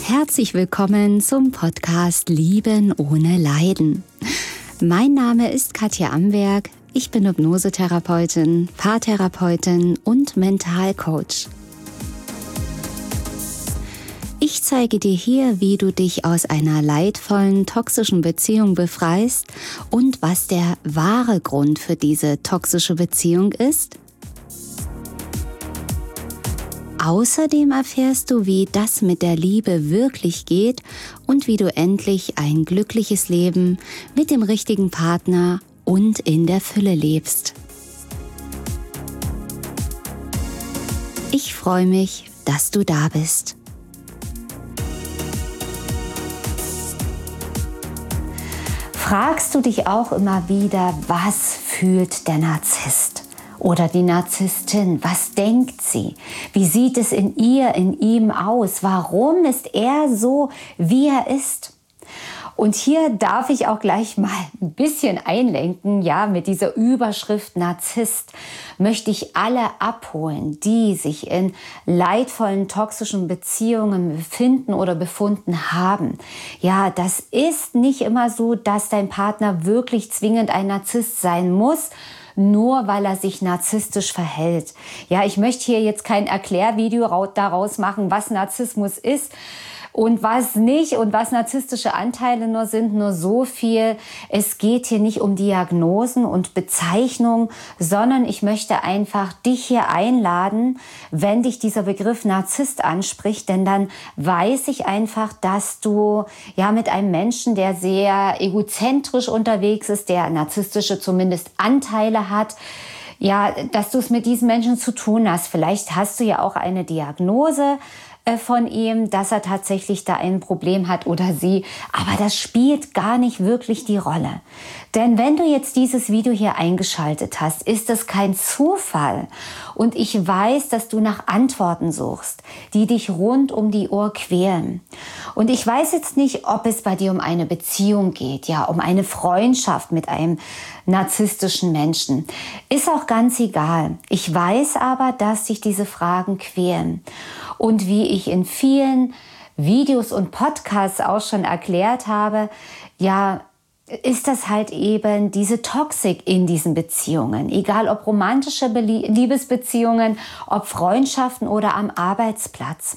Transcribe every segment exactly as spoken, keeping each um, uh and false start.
Herzlich willkommen zum Podcast Lieben ohne Leiden. Mein Name ist Katja Amberg, ich bin Hypnosetherapeutin, Paartherapeutin und Mentalcoach. Ich zeige dir hier, wie du dich aus einer leidvollen, toxischen Beziehung befreist und was der wahre Grund für diese toxische Beziehung ist. Außerdem erfährst du, wie das mit der Liebe wirklich geht und wie du endlich ein glückliches Leben mit dem richtigen Partner und in der Fülle lebst. Ich freue mich, dass du da bist. Fragst du dich auch immer wieder, was fühlt der Narzisst? Oder die Narzisstin, was denkt sie? Wie sieht es in ihr, in ihm aus? Warum ist er so, wie er ist? Und hier darf ich auch gleich mal ein bisschen einlenken, ja, mit dieser Überschrift Narzisst möchte ich alle abholen, die sich in leidvollen, toxischen Beziehungen befinden oder befunden haben. Ja, das ist nicht immer so, dass dein Partner wirklich zwingend ein Narzisst sein muss, nur weil er sich narzisstisch verhält. Ja, ich möchte hier jetzt kein Erklärvideo daraus machen, was Narzissmus ist und was nicht und was narzisstische Anteile nur sind, nur so viel. Es geht hier nicht um Diagnosen und Bezeichnungen, sondern ich möchte einfach dich hier einladen, wenn dich dieser Begriff Narzisst anspricht, denn dann weiß ich einfach, dass du ja mit einem Menschen, der sehr egozentrisch unterwegs ist, der narzisstische zumindest Anteile hat, ja, dass du es mit diesen Menschen zu tun hast. Vielleicht hast du ja auch eine Diagnose von ihm, dass er tatsächlich da ein Problem hat oder sie. Aber das spielt gar nicht wirklich die Rolle. Denn wenn du jetzt dieses Video hier eingeschaltet hast, ist das kein Zufall. Und ich weiß, dass du nach Antworten suchst, die dich rund um die Uhr quälen. Und ich weiß jetzt nicht, ob es bei dir um eine Beziehung geht, ja, um eine Freundschaft mit einem narzisstischen Menschen. Ist auch ganz egal. Ich weiß aber, dass dich diese Fragen quälen. Und wie ich in vielen Videos und Podcasts auch schon erklärt habe, ja, ist das halt eben diese Toxik in diesen Beziehungen. Egal ob romantische Liebesbeziehungen, ob Freundschaften oder am Arbeitsplatz.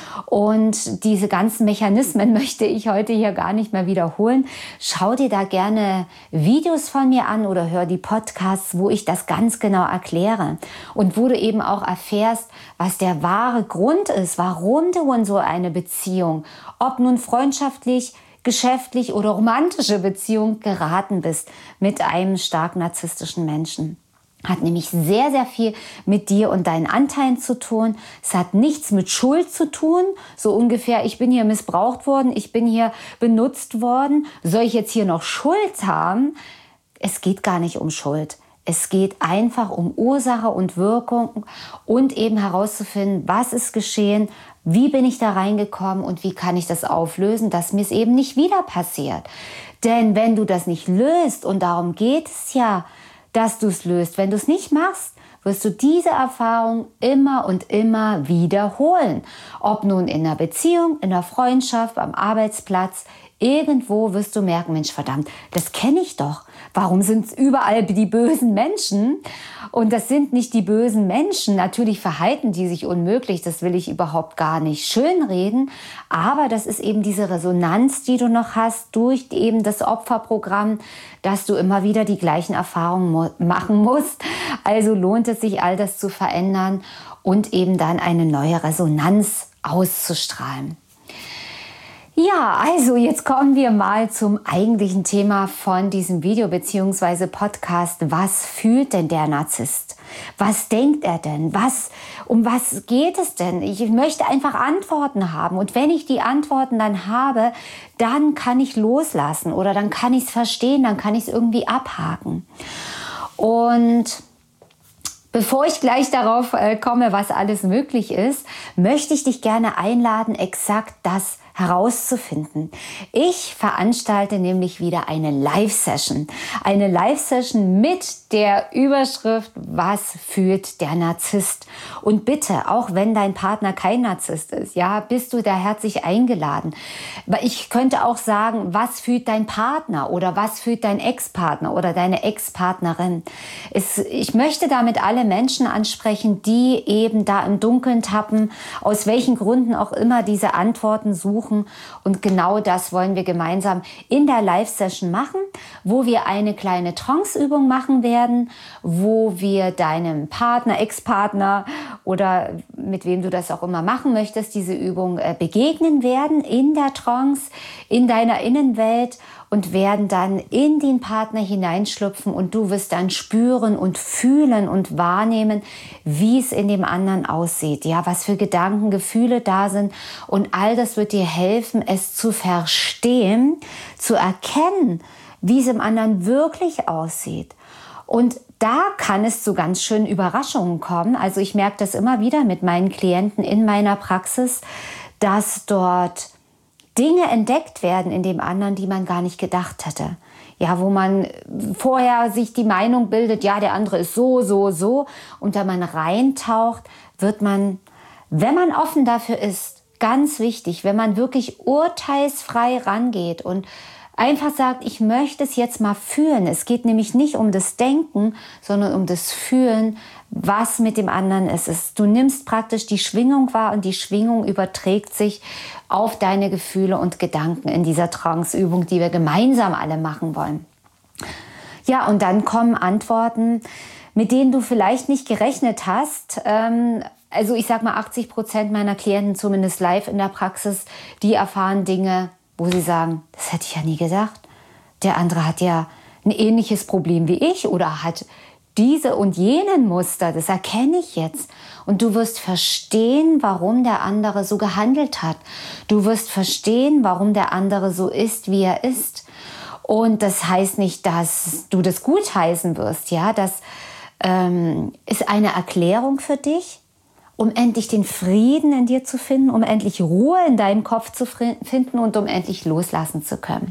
Und diese ganzen Mechanismen möchte ich heute hier gar nicht mehr wiederholen. Schau dir da gerne Videos von mir an oder hör die Podcasts, wo ich das ganz genau erkläre. Und wo du eben auch erfährst, was der wahre Grund ist, warum du in so eine Beziehung, ob nun freundschaftlich, geschäftlich oder romantische Beziehung geraten bist mit einem stark narzisstischen Menschen. Hat nämlich sehr, sehr viel mit dir und deinen Anteilen zu tun. Es hat nichts mit Schuld zu tun. So ungefähr, ich bin hier missbraucht worden, ich bin hier benutzt worden. Soll ich jetzt hier noch Schuld haben? Es geht gar nicht um Schuld. Es geht einfach um Ursache und Wirkung und eben herauszufinden, was ist geschehen, wie bin ich da reingekommen und wie kann ich das auflösen, dass mir es eben nicht wieder passiert. Denn wenn du das nicht löst, und darum geht es ja, dass du es löst, wenn du es nicht machst, wirst du diese Erfahrung immer und immer wiederholen. Ob nun in einer Beziehung, in einer Freundschaft, am Arbeitsplatz, irgendwo wirst du merken, Mensch, verdammt, das kenne ich doch. Warum sind es überall die bösen Menschen? Und das sind nicht die bösen Menschen. Natürlich verhalten die sich unmöglich, das will ich überhaupt gar nicht schönreden. Aber das ist eben diese Resonanz, die du noch hast durch eben das Opferprogramm, dass du immer wieder die gleichen Erfahrungen mu- machen musst. Also lohnt es sich, all das zu verändern und eben dann eine neue Resonanz auszustrahlen. Ja, also jetzt kommen wir mal zum eigentlichen Thema von diesem Video bzw. Podcast. Was fühlt denn der Narzisst? Was denkt er denn? Was, um was geht es denn? Ich möchte einfach Antworten haben. Und wenn ich die Antworten dann habe, dann kann ich loslassen oder dann kann ich es verstehen, dann kann ich es irgendwie abhaken. Und bevor ich gleich darauf äh, komme, was alles möglich ist, möchte ich dich gerne einladen, exakt das herauszufinden. Ich veranstalte nämlich wieder eine Live-Session. Eine Live-Session mit der Überschrift, was fühlt der Narzisst? Und bitte, auch wenn dein Partner kein Narzisst ist, ja, bist du da herzlich eingeladen. Ich könnte auch sagen, was fühlt dein Partner oder was fühlt dein Ex-Partner oder deine Ex-Partnerin? Es, ich möchte damit alle Menschen ansprechen, die eben da im Dunkeln tappen, aus welchen Gründen auch immer diese Antworten suchen. Und genau das wollen wir gemeinsam in der Live-Session machen, wo wir eine kleine Trance-Übung machen werden, wo wir deinem Partner, Ex-Partner oder mit wem du das auch immer machen möchtest, diese Übung äh, begegnen werden in der Trance, in deiner Innenwelt und werden dann in den Partner hineinschlüpfen und du wirst dann spüren und fühlen und wahrnehmen, wie es in dem anderen aussieht, ja, was für Gedanken, Gefühle da sind und all das wird dir helfen, es zu verstehen, zu erkennen, wie es im anderen wirklich aussieht. Und da kann es zu ganz schönen Überraschungen kommen. Also ich merke das immer wieder mit meinen Klienten in meiner Praxis, dass dort Dinge entdeckt werden in dem anderen, die man gar nicht gedacht hätte. Ja, wo man vorher sich die Meinung bildet, ja, der andere ist so, so, so. Und wenn man reintaucht, wird man, wenn man offen dafür ist, ganz wichtig, wenn man wirklich urteilsfrei rangeht und einfach sagt, ich möchte es jetzt mal fühlen. Es geht nämlich nicht um das Denken, sondern um das Fühlen, was mit dem anderen ist. Du nimmst praktisch die Schwingung wahr und die Schwingung überträgt sich auf deine Gefühle und Gedanken in dieser Trance-Übung, die wir gemeinsam alle machen wollen. Ja, und dann kommen Antworten, mit denen du vielleicht nicht gerechnet hast. Also ich sag mal, achtzig Prozent meiner Klienten, zumindest live in der Praxis, die erfahren Dinge, wo sie sagen, das hätte ich ja nie gedacht. Der andere hat ja ein ähnliches Problem wie ich oder hat diese und jenen Muster, das erkenne ich jetzt. Und du wirst verstehen, warum der andere so gehandelt hat. Du wirst verstehen, warum der andere so ist, wie er ist. Und das heißt nicht, dass du das gutheißen wirst. Ja, das ähm, ist eine Erklärung für dich, um endlich den Frieden in dir zu finden, um endlich Ruhe in deinem Kopf zu finden und um endlich loslassen zu können.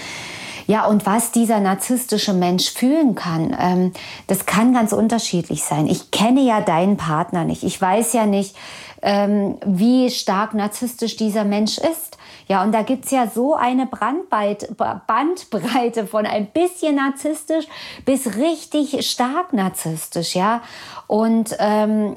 Ja, und was dieser narzisstische Mensch fühlen kann, ähm, das kann ganz unterschiedlich sein. Ich kenne ja deinen Partner nicht. Ich weiß ja nicht, ähm, wie stark narzisstisch dieser Mensch ist. Ja, und da gibt's ja so eine Brandbreite, Bandbreite von ein bisschen narzisstisch bis richtig stark narzisstisch, ja. Und ähm,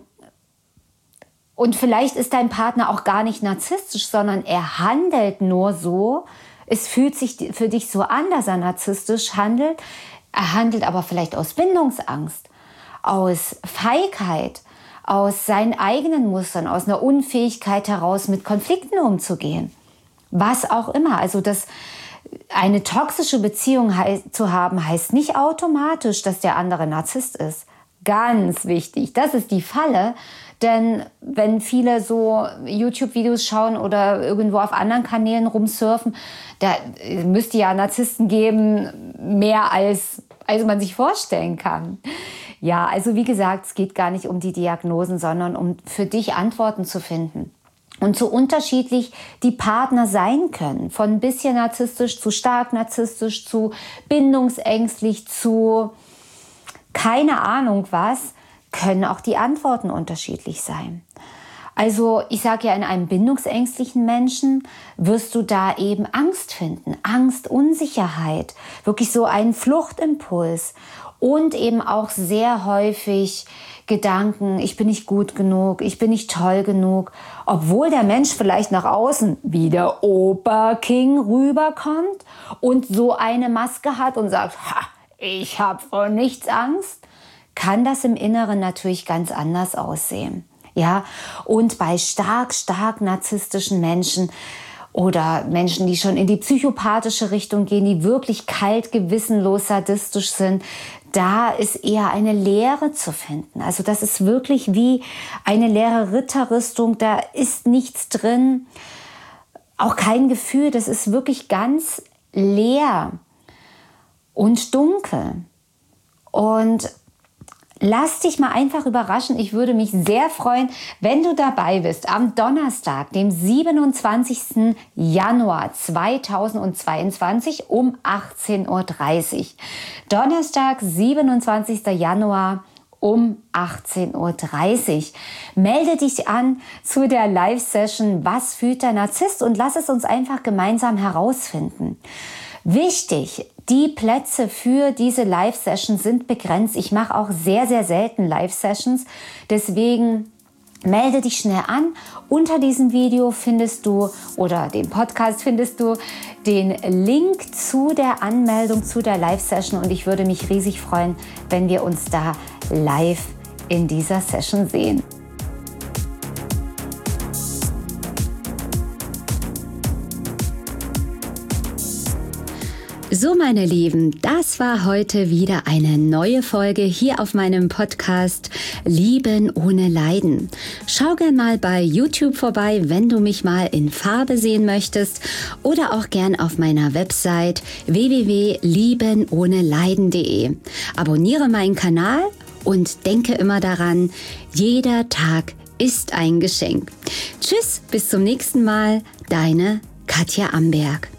Und vielleicht ist dein Partner auch gar nicht narzisstisch, sondern er handelt nur so. Es fühlt sich für dich so an, dass er narzisstisch handelt. Er handelt aber vielleicht aus Bindungsangst, aus Feigheit, aus seinen eigenen Mustern, aus einer Unfähigkeit heraus, mit Konflikten umzugehen. Was auch immer. Also das, eine toxische Beziehung zu haben, heißt nicht automatisch, dass der andere Narzisst ist. Ganz wichtig. Das ist die Falle. Denn wenn viele so YouTube-Videos schauen oder irgendwo auf anderen Kanälen rumsurfen, da müsste ja Narzissten geben, mehr als, als man sich vorstellen kann. Ja, also wie gesagt, es geht gar nicht um die Diagnosen, sondern um für dich Antworten zu finden. Und so unterschiedlich die Partner sein können. Von ein bisschen narzisstisch zu stark narzisstisch zu bindungsängstlich zu keine Ahnung was, können auch die Antworten unterschiedlich sein. Also ich sage ja, in einem bindungsängstlichen Menschen wirst du da eben Angst finden. Angst, Unsicherheit, wirklich so einen Fluchtimpuls und eben auch sehr häufig Gedanken, ich bin nicht gut genug, ich bin nicht toll genug, obwohl der Mensch vielleicht nach außen wie der Oberking rüberkommt und so eine Maske hat und sagt, ha, ich habe vor nichts Angst, kann das im Inneren natürlich ganz anders aussehen. Ja, und bei stark, stark narzisstischen Menschen oder Menschen, die schon in die psychopathische Richtung gehen, die wirklich kalt, gewissenlos, sadistisch sind, da ist eher eine Leere zu finden. Also das ist wirklich wie eine leere Ritterrüstung, da ist nichts drin, auch kein Gefühl, das ist wirklich ganz leer und dunkel. Und Lass dich mal einfach überraschen. Ich würde mich sehr freuen, wenn du dabei bist am Donnerstag, dem siebenundzwanzigsten Januar zweitausendzweiundzwanzig um achtzehn Uhr dreißig. Donnerstag, siebenundzwanzigsten Januar um achtzehn Uhr dreißig. Melde dich an zu der Live-Session Was fühlt der Narzisst und lass es uns einfach gemeinsam herausfinden. Wichtig, die Plätze für diese Live-Session sind begrenzt. Ich mache auch sehr, sehr selten Live-Sessions. Deswegen melde dich schnell an. Unter diesem Video findest du oder dem Podcast findest du den Link zu der Anmeldung zu der Live-Session. Und ich würde mich riesig freuen, wenn wir uns da live in dieser Session sehen. So, meine Lieben, das war heute wieder eine neue Folge hier auf meinem Podcast Lieben ohne Leiden. Schau gern mal bei YouTube vorbei, wenn du mich mal in Farbe sehen möchtest oder auch gern auf meiner Website w w w punkt lieben ohne leiden punkt de. Abonniere meinen Kanal und denke immer daran, jeder Tag ist ein Geschenk. Tschüss, bis zum nächsten Mal, deine Katja Amberg.